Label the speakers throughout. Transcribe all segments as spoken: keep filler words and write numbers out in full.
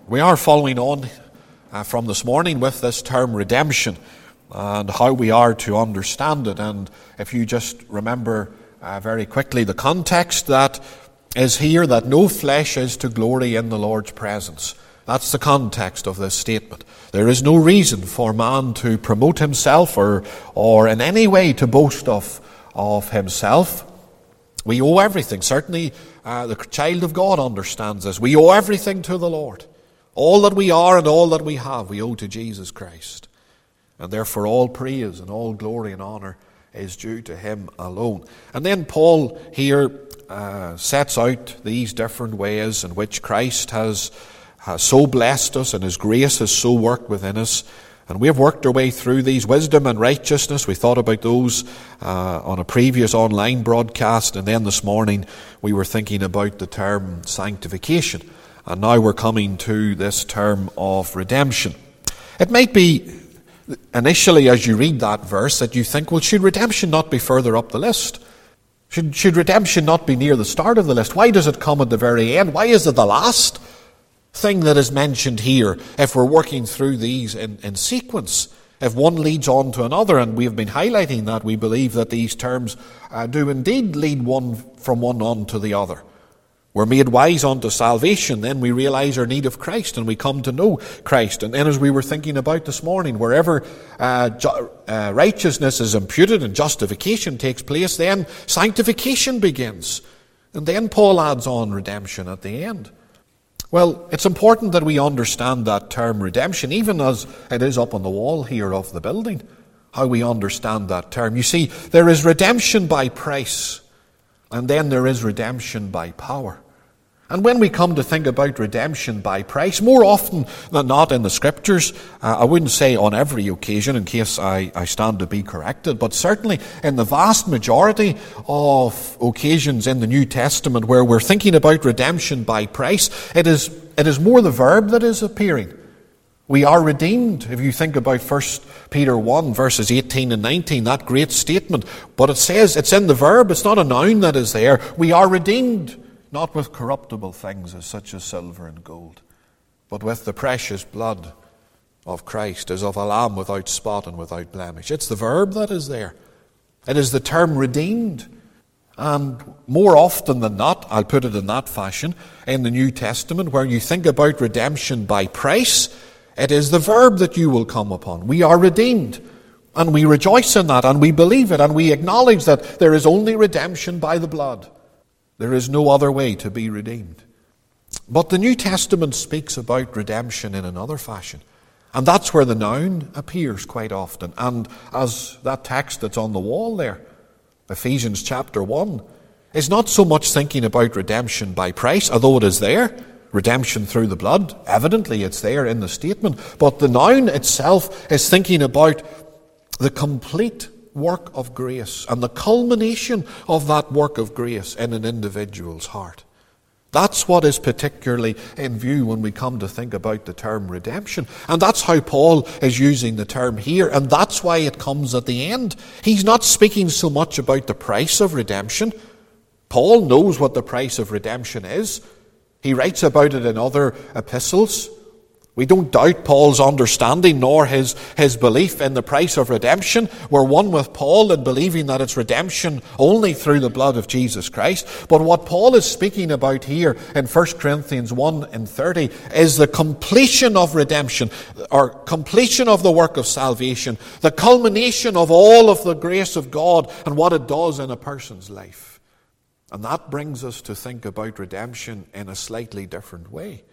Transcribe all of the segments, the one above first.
Speaker 1: We are following on uh, from this morning with this term redemption and how we are to understand it. And if you just remember uh, very quickly the context that is here, that no flesh is to glory in the Lord's presence. That's the context of this statement. There is no reason for man to promote himself or or in any way to boast of, of himself. We owe everything. Certainly uh, the child of God understands this. We owe everything to the Lord. All that we are and all that we have, we owe to Jesus Christ. And therefore all praise and all glory and honor is due to him alone. And then Paul here uh, sets out these different ways in which Christ has, has so blessed us and his grace has so worked within us. And we have worked our way through these. Wisdom and righteousness, we thought about those uh, on a previous online broadcast. And then this morning we were thinking about the term sanctification. And now we're coming to this term of redemption. It might be initially as you read that verse that you think, well, should redemption not be further up the list? Should, should redemption not be near the start of the list? Why does it come at the very end? Why is it the last thing that is mentioned here if we're working through these in, in sequence? If one leads on to another, and we have been highlighting that, we believe that these terms uh, do indeed lead one from one on to the other. We're made wise unto salvation, then we realize our need of Christ and we come to know Christ. And then as we were thinking about this morning, wherever uh, ju- uh, righteousness is imputed and justification takes place, then sanctification begins. And then Paul adds on redemption at the end. Well, it's important that we understand that term redemption, even as it is up on the wall here of the building, how we understand that term. You see, there is redemption by price, and then there is redemption by power. And when we come to think about redemption by price, more often than not in the Scriptures, uh, I wouldn't say on every occasion in case I, I stand to be corrected, but certainly in the vast majority of occasions in the New Testament where we're thinking about redemption by price, it is, it is more the verb that is appearing. We are redeemed. If you think about First Peter one, verses eighteen and nineteen, that great statement. But it says it's in the verb, it's not a noun that is there. We are redeemed, not with corruptible things as such as silver and gold, but with the precious blood of Christ, as of a lamb without spot and without blemish. It's the verb that is there. It is the term redeemed. And more often than not, I'll put it in that fashion, in the New Testament, where you think about redemption by price, it is the verb that you will come upon. We are redeemed, and we rejoice in that, and we believe it, and we acknowledge that there is only redemption by the blood. There is no other way to be redeemed. But the New Testament speaks about redemption in another fashion, and that's where the noun appears quite often. And as that text that's on the wall there, Ephesians chapter one, is not so much thinking about redemption by price, although it is there. Redemption through the blood, evidently it's there in the statement. But the noun itself is thinking about the complete work of grace and the culmination of that work of grace in an individual's heart. That's what is particularly in view when we come to think about the term redemption. And that's how Paul is using the term here, and that's why it comes at the end. He's not speaking so much about the price of redemption. Paul knows what the price of redemption is. He writes about it in other epistles. We don't doubt Paul's understanding nor his, his belief in the price of redemption. We're one with Paul in believing that it's redemption only through the blood of Jesus Christ. But what Paul is speaking about here in First Corinthians one and thirty is the completion of redemption, or completion of the work of salvation, the culmination of all of the grace of God and what it does in a person's life. And that brings us to think about redemption in a slightly different way.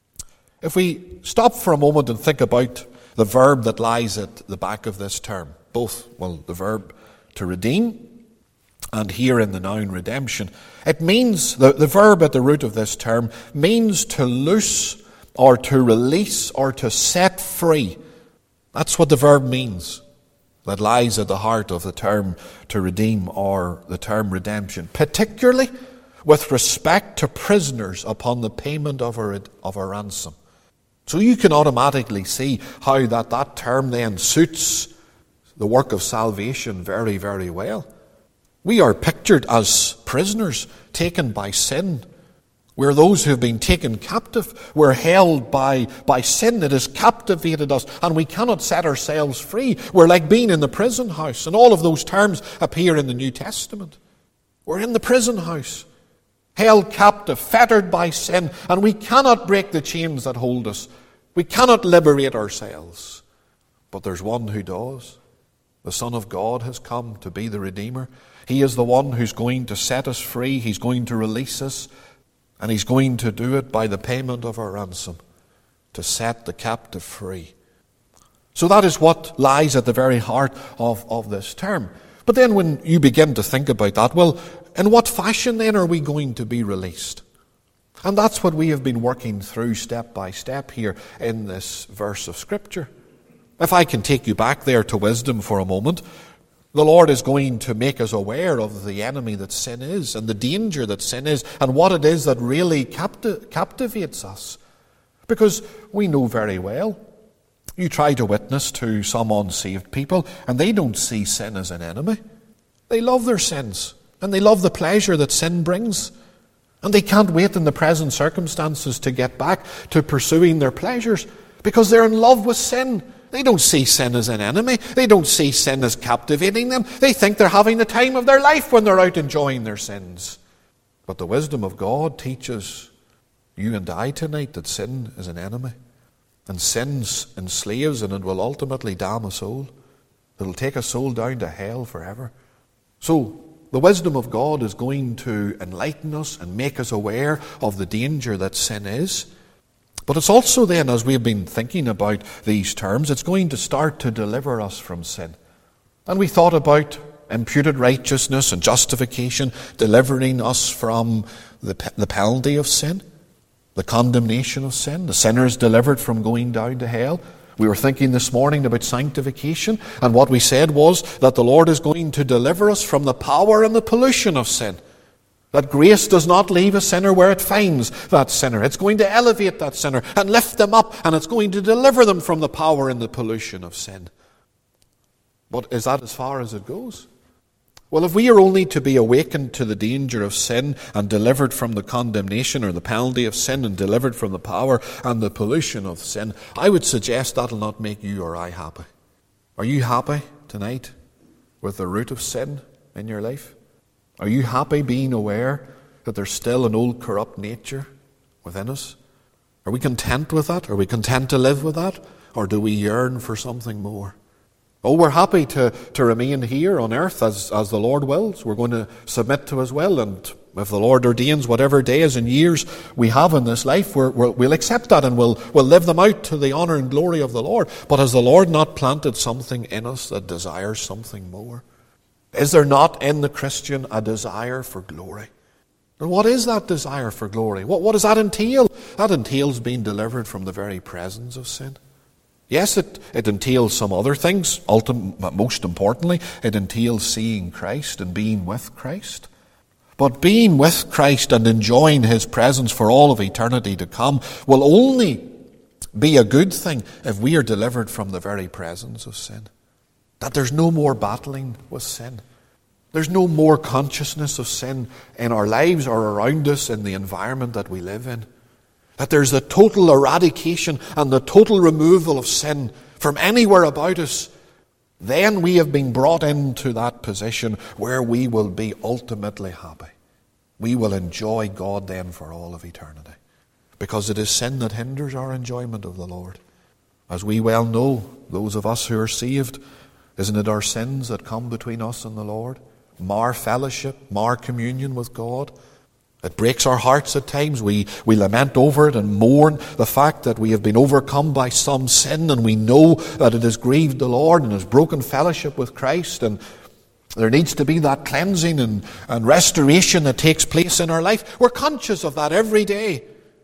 Speaker 1: If we stop for a moment and think about the verb that lies at the back of this term, both, well, the verb to redeem and here in the noun redemption, it means, the, the verb at the root of this term means to loose or to release or to set free. That's what the verb means that lies at the heart of the term to redeem or the term redemption, particularly with respect to prisoners upon the payment of a, of a ransom. So you can automatically see how that, that term then suits the work of salvation very, very well. We are pictured as prisoners taken by sin, We're those who have been taken captive. We're held by, by sin that has captivated us, and we cannot set ourselves free. We're like being in the prison house, and all of those terms appear in the New Testament. We're in the prison house, held captive, fettered by sin, and we cannot break the chains that hold us. We cannot liberate ourselves. But there's one who does. The Son of God has come to be the Redeemer. He is the one who's going to set us free. He's going to release us. And He's going to do it by the payment of our ransom, to set the captive free. So that is what lies at the very heart of, of this term. But then when you begin to think about that, well, in what fashion then are we going to be released? And that's what we have been working through step by step here in this verse of Scripture. If I can take you back there to wisdom for a moment, the Lord is going to make us aware of the enemy that sin is, and the danger that sin is, and what it is that really capti- captivates us. Because we know very well, you try to witness to some unsaved people, and they don't see sin as an enemy. They love their sins, and they love the pleasure that sin brings. And they can't wait in the present circumstances to get back to pursuing their pleasures, because they're in love with sin. They don't see sin as an enemy. They don't see sin as captivating them. They think they're having the time of their life when they're out enjoying their sins. But the wisdom of God teaches you and I tonight that sin is an enemy. And sin enslaves, and it will ultimately damn a soul. It'll take a soul down to hell forever. So, the wisdom of God is going to enlighten us and make us aware of the danger that sin is. But it's also then, as we've been thinking about these terms, it's going to start to deliver us from sin. And we thought about imputed righteousness and justification delivering us from the, the penalty of sin, the condemnation of sin, the sinners delivered from going down to hell. We were thinking this morning about sanctification, and what we said was that the Lord is going to deliver us from the power and the pollution of sin. That grace does not leave a sinner where it finds that sinner. It's going to elevate that sinner and lift them up, and it's going to deliver them from the power and the pollution of sin. But is that as far as it goes? Well, if we are only to be awakened to the danger of sin and delivered from the condemnation or the penalty of sin and delivered from the power and the pollution of sin, I would suggest that will not make you or I happy. Are you happy tonight with the root of sin in your life? Are you happy being aware that there's still an old corrupt nature within us? Are we content with that? Are we content to live with that? Or do we yearn for something more? Oh, we're happy to, to remain here on earth as, as the Lord wills. We're going to submit to His will, and if the Lord ordains whatever days and years we have in this life, we're, we're, we'll accept that and we'll, we'll live them out to the honour and glory of the Lord. But has the Lord not planted something in us that desires something more? Is there not in the Christian a desire for glory? And what is that desire for glory? What, what does that entail? That entails being delivered from the very presence of sin. Yes, it, it entails some other things. Ultimate, most importantly, it entails seeing Christ and being with Christ. But being with Christ and enjoying His presence for all of eternity to come will only be a good thing if we are delivered from the very presence of sin. That there's no more battling with sin. There's no more consciousness of sin in our lives or around us in the environment that we live in. That there's the total eradication and the total removal of sin from anywhere about us. Then we have been brought into that position where we will be ultimately happy. We will enjoy God then for all of eternity. Because it is sin that hinders our enjoyment of the Lord. As we well know, those of us who are saved, isn't it our sins that come between us and the Lord? Mar fellowship, mar communion with God. It breaks our hearts at times. We, we lament over it and mourn the fact that we have been overcome by some sin, and we know that it has grieved the Lord and has broken fellowship with Christ, and there needs to be that cleansing and, and restoration that takes place in our life. We're conscious of that every day.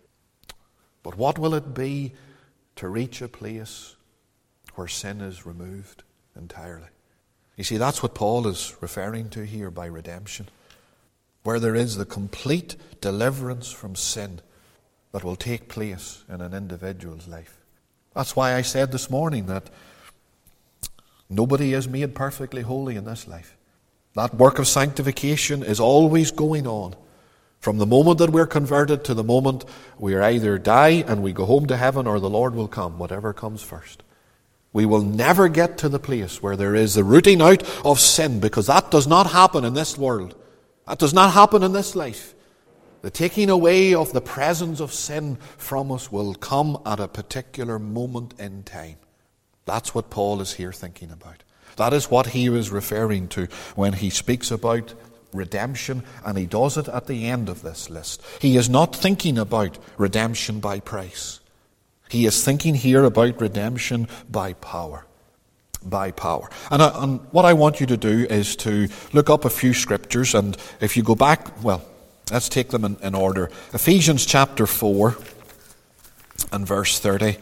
Speaker 1: But what will it be to reach a place where sin is removed entirely? You see, that's what Paul is referring to here by redemption. Where there is the complete deliverance from sin that will take place in an individual's life. That's why I said this morning that nobody is made perfectly holy in this life. That work of sanctification is always going on From the moment that we're converted to the moment we either die and we go home to heaven, or the Lord will come, whatever comes first. We will never get to the place where there is the rooting out of sin, because that does not happen in this world. That does not happen in this life. The taking away of the presence of sin from us will come at a particular moment in time. That's what Paul is here thinking about. That is what he was referring to when he speaks about redemption, and he does it at the end of this list. He is not thinking about redemption by price. He is thinking here about redemption by power. By power. And, I, and what I want you to do is to look up a few scriptures, and if you go back, well, let's take them in, in order. Ephesians chapter four and verse thirty.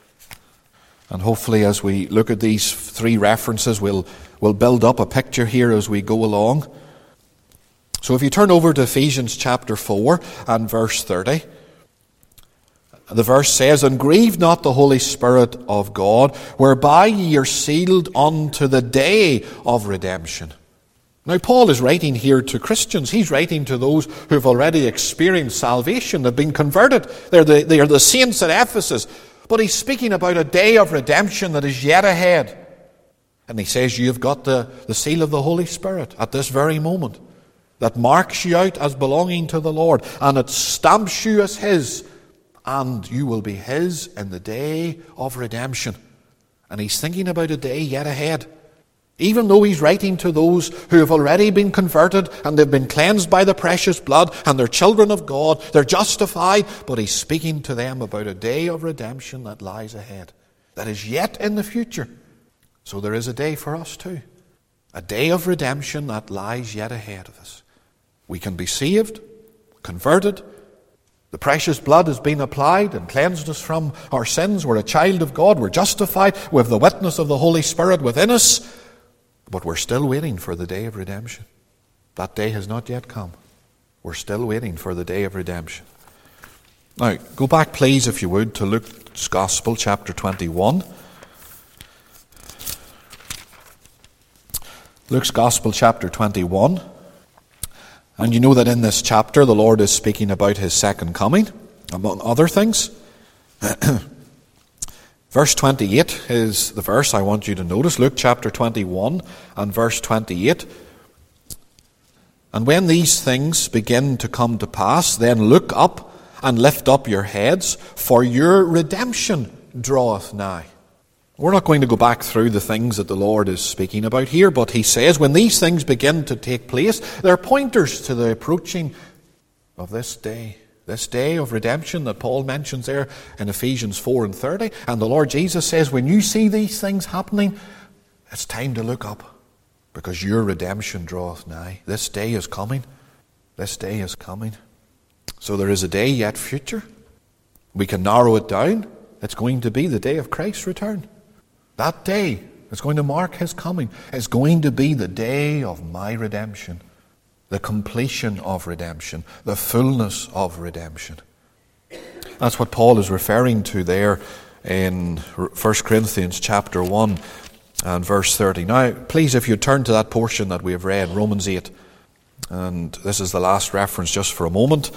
Speaker 1: And hopefully as we look at these three references, we'll, we'll build up a picture here as we go along. So if you turn over to Ephesians chapter four and verse thirty, the verse says, "And grieve not the Holy Spirit of God, whereby ye are sealed unto the day of redemption." Now Paul is writing here to Christians. He's writing to those who have already experienced salvation, they've been converted. They're the, they are the saints at Ephesus. But he's speaking about a day of redemption that is yet ahead. And he says, you've got the, the seal of the Holy Spirit at this very moment, that marks you out as belonging to the Lord, and it stamps you as His, and you will be His in the day of redemption. And he's thinking about a day yet ahead. Even though he's writing to those who have already been converted, and they've been cleansed by the precious blood, and they're children of God, they're justified, but he's speaking to them about a day of redemption that lies ahead, that is yet in the future. So there is a day for us too. A day of redemption that lies yet ahead of us. We can be saved, converted. The precious blood has been applied and cleansed us from our sins. We're a child of God. We're justified with the witness of the Holy Spirit within us. But we're still waiting for the day of redemption. That day has not yet come. We're still waiting for the day of redemption. Now, go back please, if you would, to Luke's Gospel, chapter twenty-one. Luke's Gospel, chapter twenty-one. And you know that in this chapter the Lord is speaking about His second coming, among other things. Verse twenty-eight is the verse I want you to notice. Luke chapter twenty-one and verse twenty-eight. "And when these things begin to come to pass, then look up and lift up your heads, for your redemption draweth nigh." We're not going to go back through the things that the Lord is speaking about here, but He says when these things begin to take place, they're pointers to the approaching of this day. This day of redemption that Paul mentions there in Ephesians four and thirty. And the Lord Jesus says, when you see these things happening, it's time to look up, because your redemption draweth nigh. This day is coming. This day is coming. So there is a day yet future. We can narrow it down. It's going to be the day of Christ's return. That day is going to mark His coming. It's going to be the day of my redemption. The completion of redemption, the fullness of redemption. That's what Paul is referring to there in First Corinthians chapter one and verse thirty. Now, please, if you turn to that portion that we have read, Romans eight, and this is the last reference just for a moment.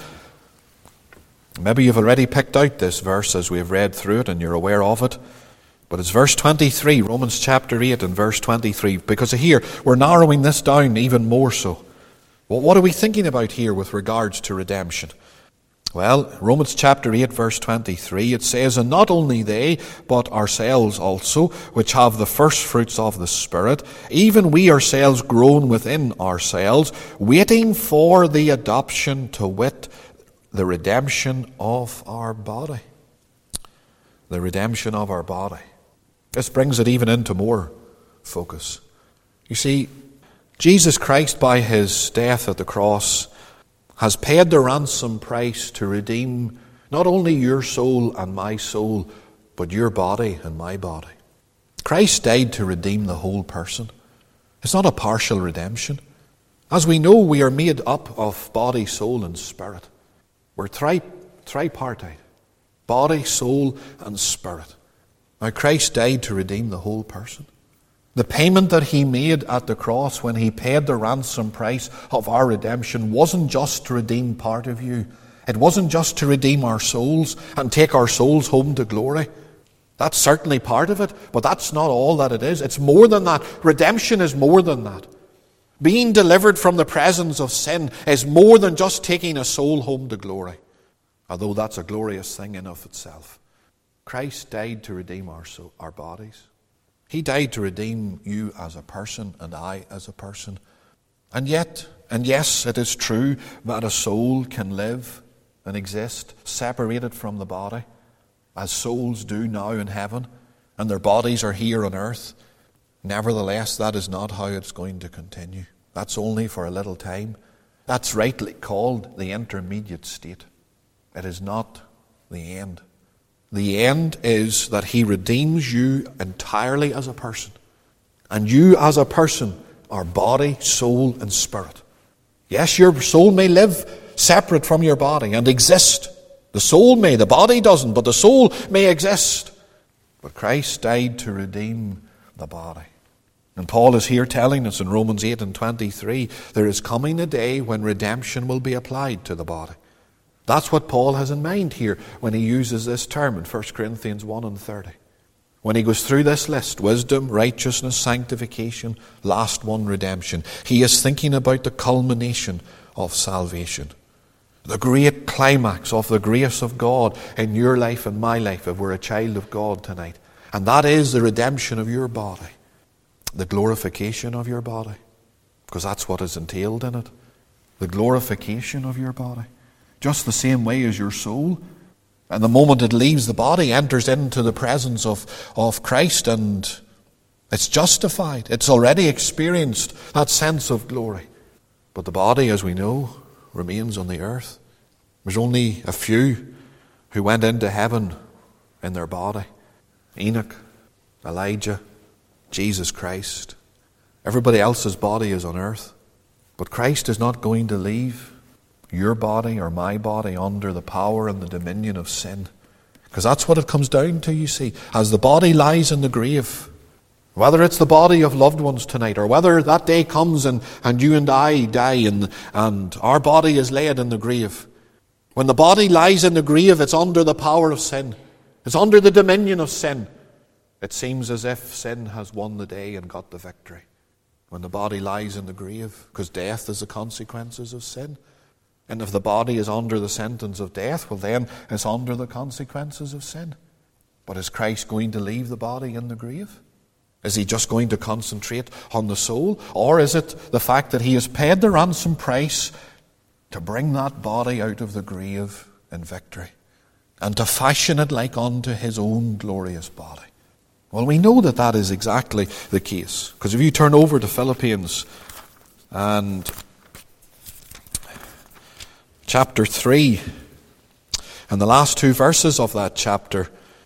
Speaker 1: Maybe you've already picked out this verse as we have read through it and you're aware of it. But it's verse twenty-three, Romans chapter eight and verse twenty-three, because here we're narrowing this down even more so. Well, what are we thinking about here with regards to redemption? Well, Romans chapter eight, verse twenty-three, it says, "And not only they, but ourselves also, which have the first fruits of the Spirit, even we ourselves groan within ourselves, waiting for the adoption, to wit, the redemption of our body." The redemption of our body. This brings it even into more focus. You see, Jesus Christ, by His death at the cross, has paid the ransom price to redeem not only your soul and my soul, but your body and my body. Christ died to redeem the whole person. It's not a partial redemption. As we know, we are made up of body, soul, and spirit. We're tri- tripartite. Body, soul, and spirit. Now, Christ died to redeem the whole person. The payment that he made at the cross when he paid the ransom price of our redemption wasn't just to redeem part of you. It wasn't just to redeem our souls and take our souls home to glory. That's certainly part of it, but that's not all that it is. It's more than that. Redemption is more than that. Being delivered from the presence of sin is more than just taking a soul home to glory, although that's a glorious thing in of itself. Christ died to redeem our soul, our bodies. He died to redeem you as a person and I as a person. And yet, and yes, it is true that a soul can live and exist separated from the body, as souls do now in heaven, and their bodies are here on earth. Nevertheless, that is not how it's going to continue. That's only for a little time. That's rightly called the intermediate state. It is not the end. The end is that he redeems you entirely as a person. And you as a person are body, soul, and spirit. Yes, your soul may live separate from your body and exist. The soul may, the body doesn't, but the soul may exist. But Christ died to redeem the body. And Paul is here telling us in Romans eight and twenty-three, there is coming a day when redemption will be applied to the body. That's what Paul has in mind here when he uses this term in First Corinthians one and thirty. When he goes through this list, wisdom, righteousness, sanctification, last one, redemption, he is thinking about the culmination of salvation. The great climax of the grace of God in your life and my life if we're a child of God tonight. And that is the redemption of your body. The glorification of your body. Because that's what is entailed in it. The glorification of your body. Just the same way as your soul. And the moment it leaves the body, enters into the presence of, of Christ, and it's justified. It's already experienced that sense of glory. But the body, as we know, remains on the earth. There's only a few who went into heaven in their body. Enoch, Elijah, Jesus Christ. Everybody else's body is on earth. But Christ is not going to leave your body or my body under the power and the dominion of sin. Because that's what it comes down to, you see. As the body lies in the grave, whether it's the body of loved ones tonight, or whether that day comes and, and you and I die and, and our body is laid in the grave. When the body lies in the grave, it's under the power of sin. It's under the dominion of sin. It seems as if sin has won the day and got the victory. When the body lies in the grave, because death is the consequences of sin. And if the body is under the sentence of death, well then it's under the consequences of sin. But is Christ going to leave the body in the grave? Is he just going to concentrate on the soul? Or is it the fact that he has paid the ransom price to bring that body out of the grave in victory and to fashion it like unto his own glorious body? Well, we know that that is exactly the case. Because if you turn over to Philippians and chapter three, and the last two verses of that chapter,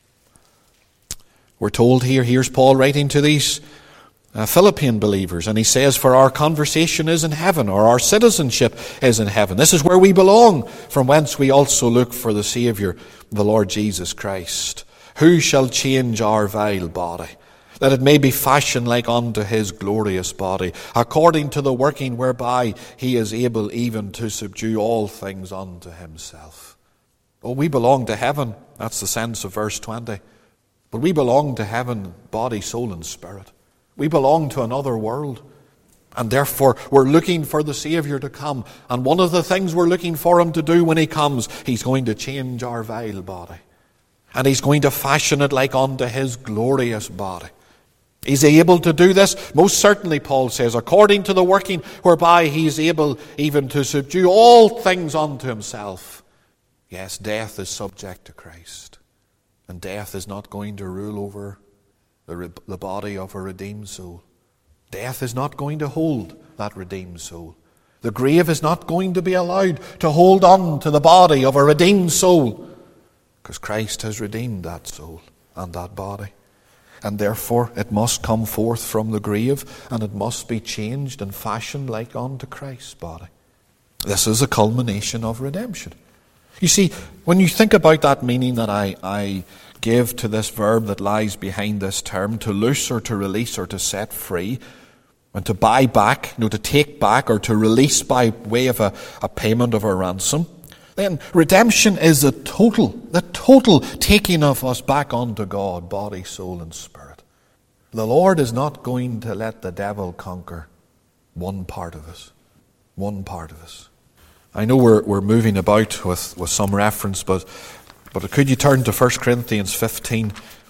Speaker 1: we're told here, here's Paul writing to these uh, Philippian believers, and he says, for our conversation is in heaven, or our citizenship is in heaven. This is where we belong, from whence we also look for the Saviour, the Lord Jesus Christ. Who shall change our vile body, that it may be fashioned like unto his glorious body, according to the working whereby he is able even to subdue all things unto himself. Oh, we belong to heaven. That's the sense of verse twenty. But we belong to heaven, body, soul, and spirit. We belong to another world. And therefore, we're looking for the Saviour to come. And one of the things we're looking for him to do when he comes, he's going to change our vile body. And he's going to fashion it like unto his glorious body. Is he able to do this? Most certainly, Paul says, according to the working whereby he is able even to subdue all things unto himself. Yes, death is subject to Christ. And death is not going to rule over the, re- the body of a redeemed soul. Death is not going to hold that redeemed soul. The grave is not going to be allowed to hold on to the body of a redeemed soul. Because Christ has redeemed that soul and that body. And therefore it must come forth from the grave, and it must be changed and fashioned like unto Christ's body. This is a culmination of redemption. You see, when you think about that meaning that I, I gave to this verb that lies behind this term, to loose or to release or to set free, and to buy back, you know, to take back or to release by way of a, a payment of a ransom, then redemption is the total, the total taking of us back unto God, body, soul, and spirit. The Lord is not going to let the devil conquer one part of us. One part of us. I know we're we're moving about with, with some reference, but but could you turn to First Corinthians fifteen?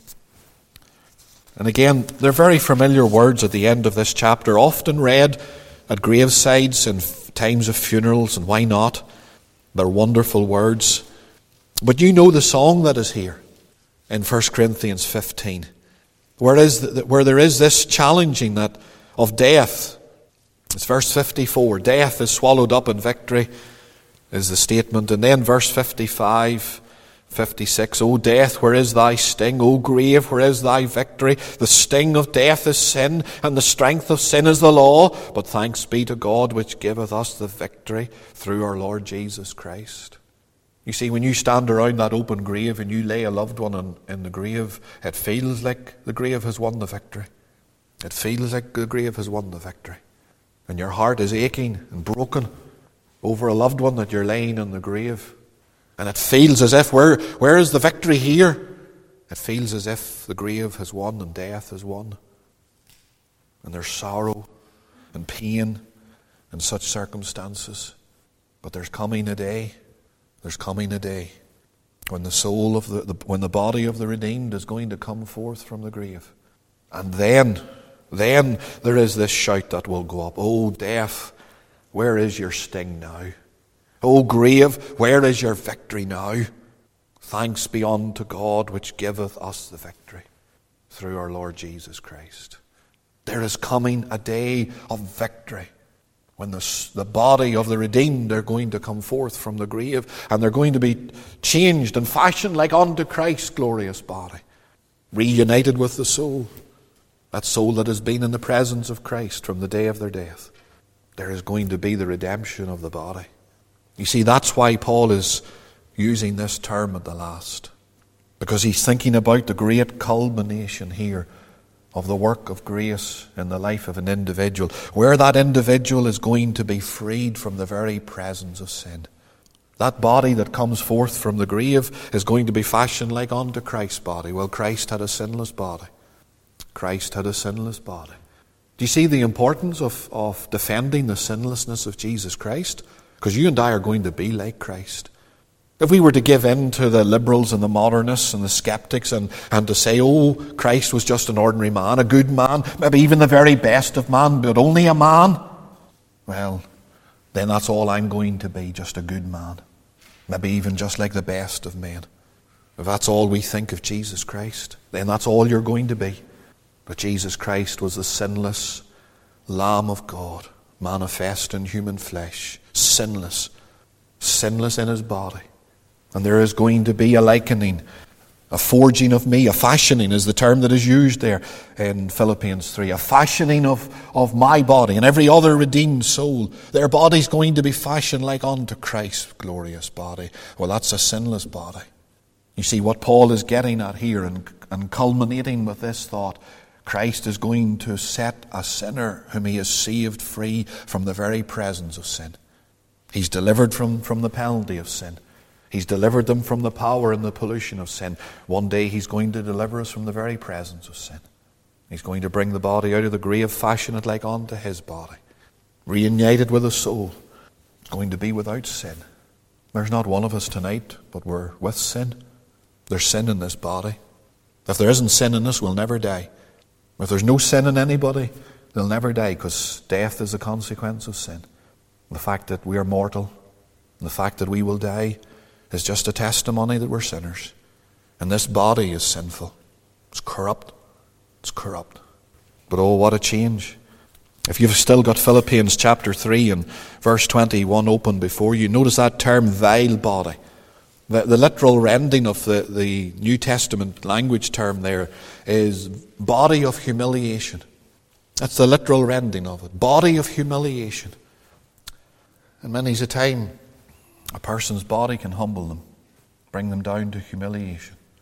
Speaker 1: And again, they're very familiar words at the end of this chapter, often read at gravesides and times of funerals, and why not? They're wonderful words. But you know the song that is here in First Corinthians fifteen, where is the, where there is this challenging that of death. It's verse fifty-four. Death is swallowed up in victory, is the statement. And then verse fifty-five, fifty-six. O death, where is thy sting? O grave, where is thy victory? The sting of death is sin, and the strength of sin is the law. But thanks be to God, which giveth us the victory through our Lord Jesus Christ. You see, when you stand around that open grave and you lay a loved one in, in the grave, it feels like the grave has won the victory. It feels like the grave has won the victory. And your heart is aching and broken over a loved one that you're laying in the grave. And it feels as if, where, where is the victory here? It feels as if the grave has won and death has won. And there's sorrow and pain in such circumstances. But there's coming a day, there's coming a day when the soul of the, the when the body of the redeemed is going to come forth from the grave. And then Then there is this shout that will go up. O death, where is your sting now? O grave, where is your victory now? Thanks be unto God, which giveth us the victory through our Lord Jesus Christ. There is coming a day of victory when the, the body of the redeemed are going to come forth from the grave, and they're going to be changed and fashioned like unto Christ's glorious body, reunited with the soul. That soul that has been in the presence of Christ from the day of their death. There is going to be the redemption of the body. You see, that's why Paul is using this term at the last. Because he's thinking about the great culmination here of the work of grace in the life of an individual, where that individual is going to be freed from the very presence of sin. That body that comes forth from the grave is going to be fashioned like unto Christ's body. Well, Christ had a sinless body. Christ had a sinless body. Do you see the importance of, of defending the sinlessness of Jesus Christ? Because you and I are going to be like Christ. If we were to give in to the liberals and the modernists and the skeptics and, and to say, oh, Christ was just an ordinary man, a good man, maybe even the very best of man, but only a man, well, then that's all I'm going to be, just a good man. Maybe even just like the best of men. If that's all we think of Jesus Christ, then that's all you're going to be. But Jesus Christ was the sinless Lamb of God, manifest in human flesh, sinless, sinless in his body. And there is going to be a likening, a forging of me, a fashioning is the term that is used there in Philippians three, a fashioning of, of my body and every other redeemed soul. Their body's going to be fashioned like unto Christ's glorious body. Well, that's a sinless body. You see what Paul is getting at here and, and culminating with this thought, Christ is going to set a sinner whom he has saved free from the very presence of sin. He's delivered from, from the penalty of sin. He's delivered them from the power and the pollution of sin. One day he's going to deliver us from the very presence of sin. He's going to bring the body out of the grave, fashion it like unto his body. Reunited with the soul. It's going to be without sin. There's not one of us tonight, but we're with sin. There's sin in this body. If there isn't sin in us, we'll never die. If there's no sin in anybody, they'll never die, because death is a consequence of sin. The fact that we are mortal, and the fact that we will die, is just a testimony that we're sinners. And this body is sinful. It's corrupt. It's corrupt. But oh, what a change. If you've still got Philippians chapter three and verse twenty-one open before you, notice that term, vile body. The, the literal rendering of the, the New Testament language term there is body of humiliation. That's the literal rendering of it. Body of humiliation. And many's a time a person's body can humble them, bring them down to humiliation.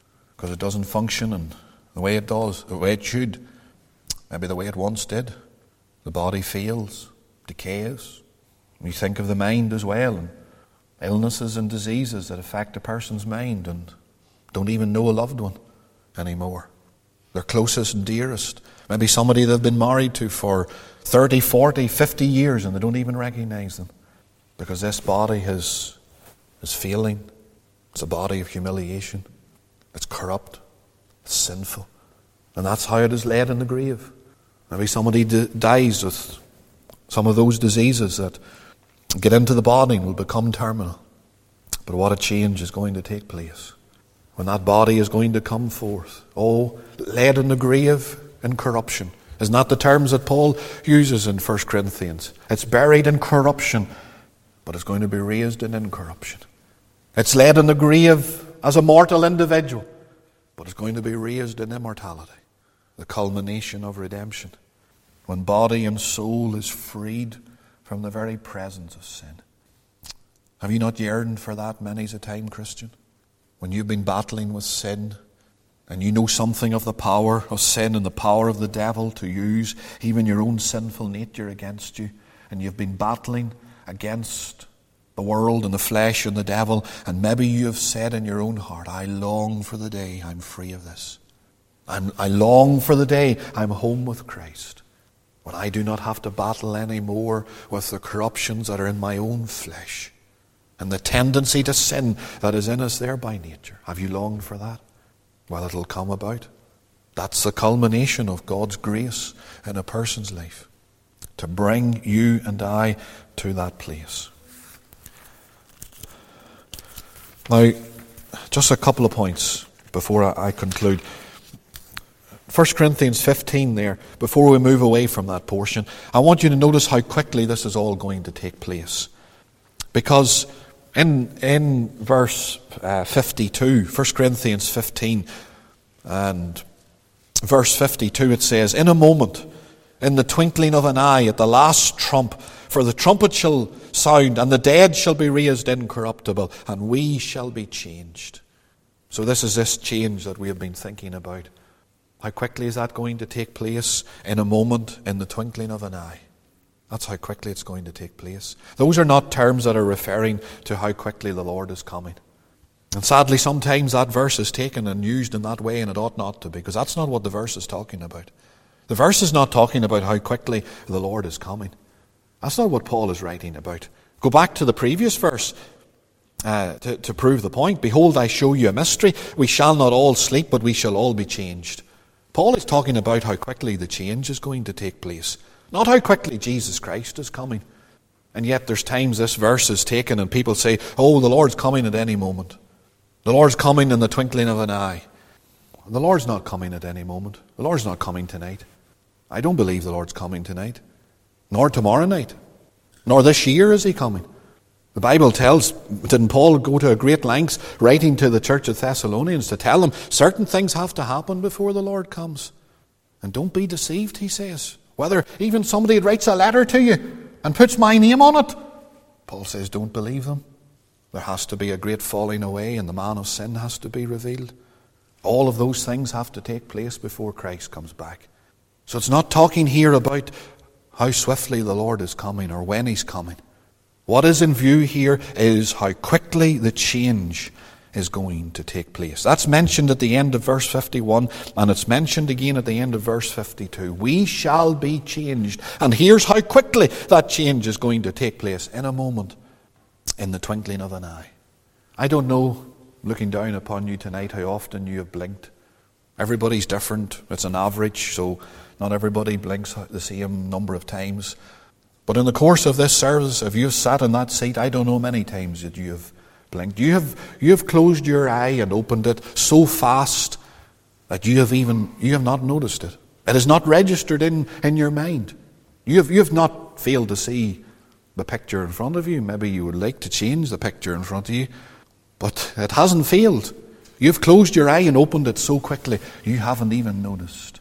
Speaker 1: because it doesn't function in the way it does, the way it should, maybe the way it once did. The body fails, decays. We think of the mind as well, and illnesses and diseases that affect a person's mind and don't even know a loved one anymore. Their closest and dearest. Maybe somebody they've been married to for thirty, forty, fifty years and they don't even recognize them. Because this body is, is failing. It's a body of humiliation. It's corrupt. It's sinful. And that's how it is laid in the grave. Maybe somebody d- dies with some of those diseases that get into the body and will become terminal. But what a change is going to take place when that body is going to come forth. Oh, laid in the grave in corruption. Isn't that the terms that Paul uses in First Corinthians? It's buried in corruption, but it's going to be raised in incorruption. It's laid in the grave as a mortal individual, but it's going to be raised in immortality. The culmination of redemption. When body and soul is freed from the very presence of sin. Have you not yearned for that many's a time, Christian? When you've been battling with sin, and you know something of the power of sin and the power of the devil to use even your own sinful nature against you, and you've been battling against the world and the flesh and the devil, and maybe you have said in your own heart, I long for the day I'm free of this. I'm, I long for the day I'm home with Christ, when I do not have to battle anymore with the corruptions that are in my own flesh and the tendency to sin that is in us there by nature. Have you longed for that? Well, it'll come about. That's the culmination of God's grace in a person's life, to bring you and I to that place. Now, just a couple of points before I conclude. First Corinthians fifteen there, before we move away from that portion, I want you to notice how quickly this is all going to take place. Because in in verse uh, fifty-two, First Corinthians fifteen and verse fifty-two, it says, in a moment, in the twinkling of an eye, at the last trump, for the trumpet shall sound, and the dead shall be raised incorruptible, and we shall be changed. So this is this change that we have been thinking about. How quickly is that going to take place? In a moment, in the twinkling of an eye. That's how quickly it's going to take place. Those are not terms that are referring to how quickly the Lord is coming. And sadly, sometimes that verse is taken and used in that way, and it ought not to be, because that's not what the verse is talking about. The verse is not talking about how quickly the Lord is coming. That's not what Paul is writing about. Go back to the previous verse uh, to, to prove the point. Behold, I show you a mystery. We shall not all sleep, but we shall all be changed. Paul is talking about how quickly the change is going to take place, not how quickly Jesus Christ is coming. And yet there's times this verse is taken and people say, oh, the Lord's coming at any moment. The Lord's coming in the twinkling of an eye. The Lord's not coming at any moment. The Lord's not coming tonight. I don't believe the Lord's coming tonight, nor tomorrow night, nor this year is He coming. The Bible tells, didn't Paul go to a great lengths writing to the church of Thessalonians to tell them certain things have to happen before the Lord comes? And don't be deceived, he says. Whether even somebody writes a letter to you and puts my name on it, Paul says don't believe them. There has to be a great falling away, and the man of sin has to be revealed. All of those things have to take place before Christ comes back. So it's not talking here about how swiftly the Lord is coming or when He's coming. What is in view here is how quickly the change is going to take place. That's mentioned at the end of verse fifty-one, and it's mentioned again at the end of verse fifty-two. We shall be changed. And here's how quickly that change is going to take place. In a moment, in the twinkling of an eye. I don't know, looking down upon you tonight, how often you have blinked. Everybody's different. It's an average, so not everybody blinks the same number of times. But in the course of this service, if you've sat in that seat, I don't know many times that you have blinked. You have you have closed your eye and opened it so fast that you have even you have not noticed it. It is not registered in, in your mind. You have you have not failed to see the picture in front of you. Maybe you would like to change the picture in front of you, but it hasn't failed. You've closed your eye and opened it so quickly you haven't even noticed.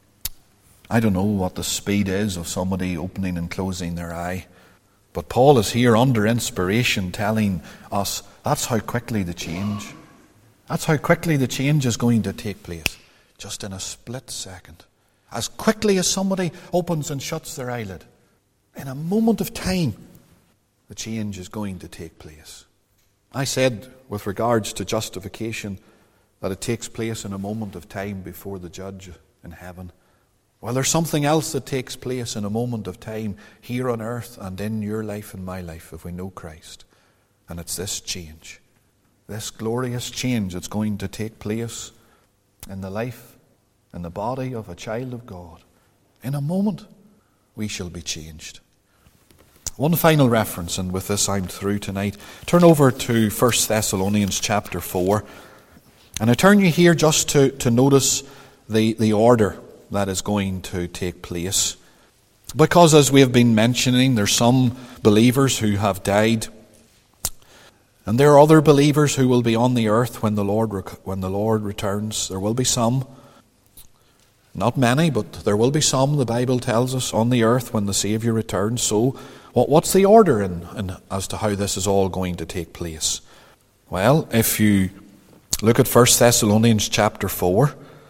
Speaker 1: I don't know what the speed is of somebody opening and closing their eye, but Paul is here under inspiration telling us that's how quickly the change That's how quickly the change is going to take place. Just in a split second. As quickly as somebody opens and shuts their eyelid. In a moment of time, the change is going to take place. I said with regards to justification that it takes place in a moment of time before the judge in heaven. Well, there's something else that takes place in a moment of time here on earth and in your life and my life if we know Christ. And it's this change. This glorious change that's going to take place in the life and the body of a child of God. In a moment, we shall be changed. One final reference, and with this I'm through tonight. Turn over to First Thessalonians chapter four. And I turn you here just to, to notice the, the order that is going to take place. Because as we have been mentioning, there's some believers who have died. And there are other believers who will be on the earth when the Lord when the Lord returns. There will be some. Not many, but there will be some, the Bible tells us, on the earth when the Saviour returns. So, what, what's the order in, in, as to how this is all going to take place? Well, if you look at First Thessalonians chapter four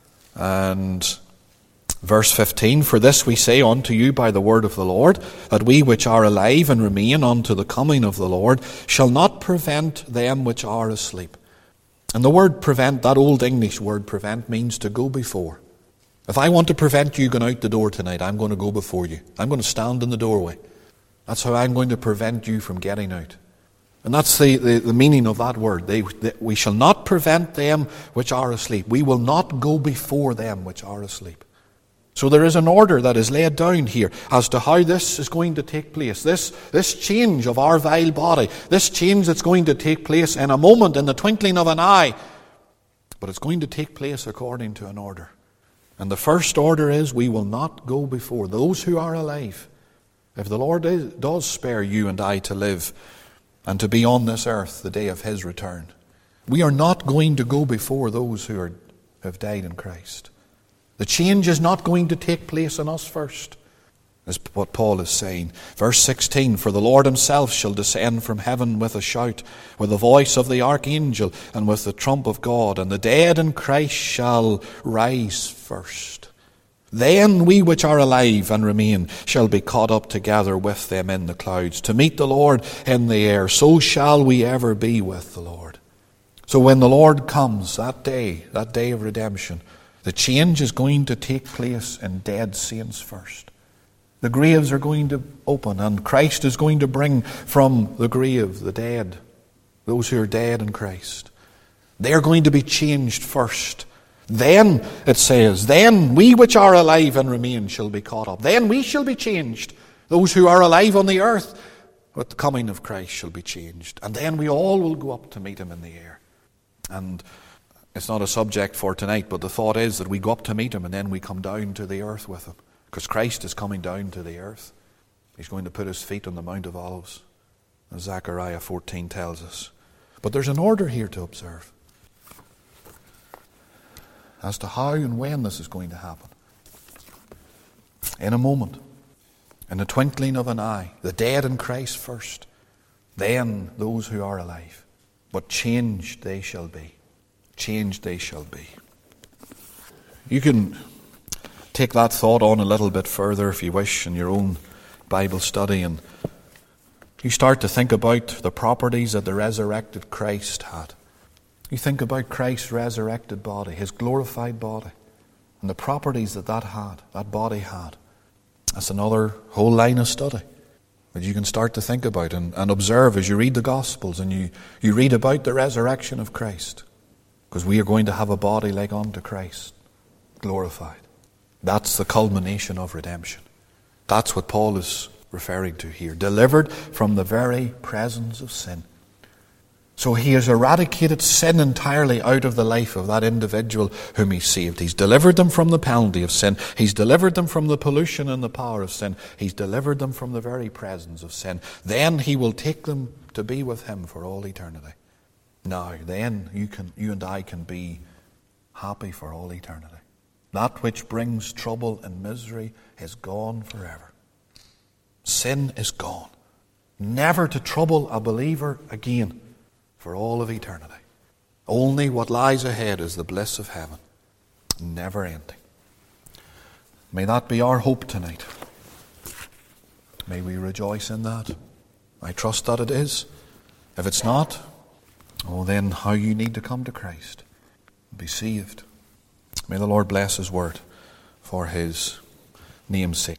Speaker 1: and verse fifteen, "For this we say unto you by the word of the Lord, that we which are alive and remain unto the coming of the Lord shall not prevent them which are asleep." And the word prevent, that old English word prevent, means to go before. If I want to prevent you going out the door tonight, I'm going to go before you. I'm going to stand in the doorway. That's how I'm going to prevent you from getting out. And that's the, the, the meaning of that word. They, they, we shall not prevent them which are asleep. We will not go before them which are asleep. So there is an order that is laid down here as to how this is going to take place. This, this change of our vile body, this change that's going to take place in a moment, in the twinkling of an eye. But it's going to take place according to an order. And the first order is, we will not go before those who are alive. If the Lord is, does spare you and I to live and to be on this earth the day of His return, we are not going to go before those who are, have died in Christ. The change is not going to take place in us first. Is what Paul is saying. Verse sixteen, "For the Lord Himself shall descend from heaven with a shout, with the voice of the archangel, and with the trump of God, and the dead in Christ shall rise first. Then we which are alive and remain shall be caught up together with them in the clouds, to meet the Lord in the air. So shall we ever be with the Lord." So when the Lord comes, that day, that day of redemption, the change is going to take place in dead saints first. The graves are going to open, and Christ is going to bring from the grave the dead, those who are dead in Christ. They are going to be changed first. Then, it says, then we which are alive and remain shall be caught up. Then we shall be changed. Those who are alive on the earth, with the coming of Christ, shall be changed. And then we all will go up to meet Him in the air. And it's not a subject for tonight, but the thought is that we go up to meet Him and then we come down to the earth with Him. Because Christ is coming down to the earth. He's going to put His feet on the Mount of Olives, as Zechariah fourteen tells us. But there's an order here to observe as to how and when this is going to happen. In a moment, in the twinkling of an eye, the dead in Christ first, then those who are alive. But changed they shall be. Changed they shall be. You can take that thought on a little bit further if you wish in your own Bible study, and you start to think about the properties that the resurrected Christ had. You think about Christ's resurrected body, His glorified body, and the properties that that had, that body had. That's another whole line of study that you can start to think about and, and observe as you read the Gospels and you, you read about the resurrection of Christ. Because we are going to have a body like unto Christ, glorified. That's the culmination of redemption. That's what Paul is referring to here. Delivered from the very presence of sin. So He has eradicated sin entirely out of the life of that individual whom He saved. He's delivered them from the penalty of sin. He's delivered them from the pollution and the power of sin. He's delivered them from the very presence of sin. Then He will take them to be with Him for all eternity. Now, then you can, you and I can be happy for all eternity. That which brings trouble and misery is gone forever. Sin is gone. Never to trouble a believer again for all of eternity. Only what lies ahead is the bliss of heaven, never ending. May that be our hope tonight. May we rejoice in that. I trust that it is. If it's not, oh, then how you need to come to Christ and be saved. May the Lord bless His word for His name's sake.